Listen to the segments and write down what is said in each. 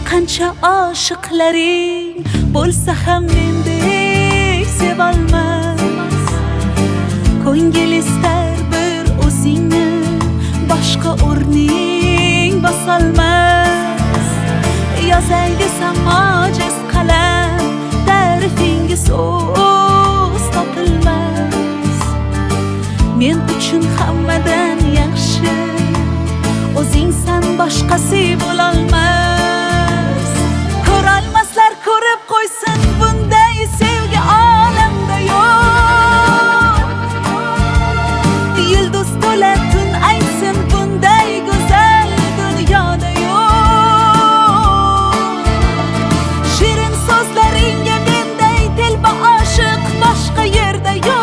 qancha oshiqlaring bo'lsa ham mendek sevolmas. Ko'ngil istar bir o'zingni, boshqa o'rning bosolmas. Yozay desam ojiz qalam, ta'rifingiz so'z topilmas. Men uchun hammadan yaxshi o'zingsan, boshqasi bo'lolmas. Ko'rolmaslar ko'rib qo'ysin, bunday sevgi olamda yo'q. Yulduz to'la tun aytsin, bunday go'zal dunyoda yo'q. Shirin so'zlaringga menday telba oshiq boshqa yerda yo'q.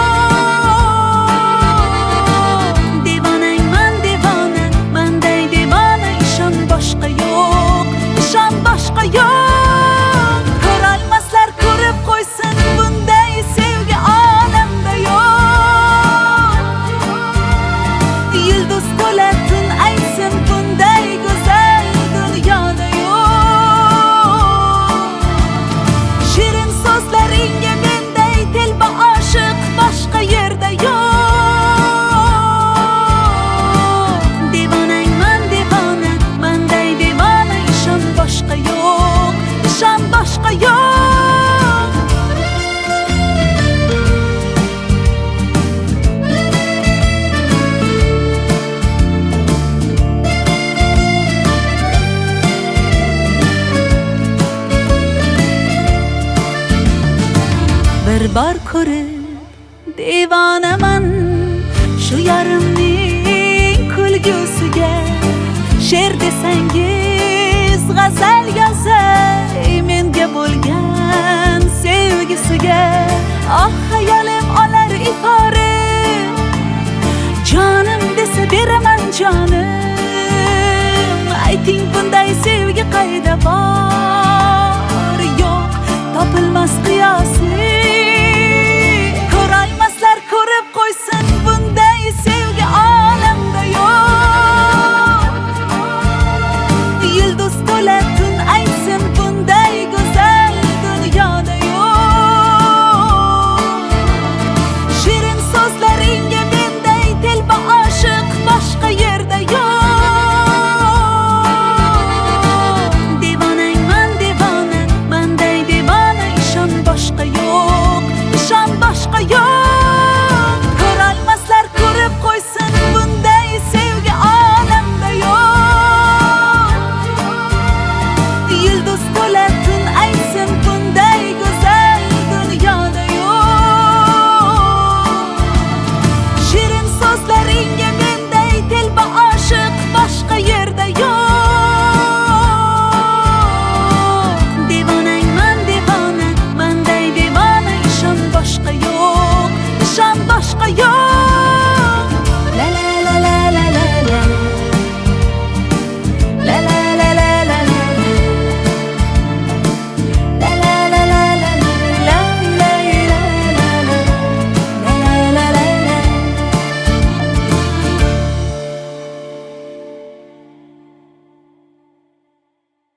Boshqa yo'q, ishon boshqa yo'q. Ko'rolmaslar ko'rib qo'ysin, bunday sevgi olamda yo'q. Yulduz to'la tun aytsin, bunday go'zal dunyoda yo'q. Shirin so'zlaringga menday telba oshiq boshqa yerda yo'q. Boshqa yo'q, ishon boshqa yo'q. Bir bor ko'rib devonaman shu yarimning kulgusiga. She'r desangiz g'azal yozay menga bo'lgan sevgisiga. Ah, hayolim olar ifora, jonim desa beraman jonim. Ayting bunday sevgi qayda bor?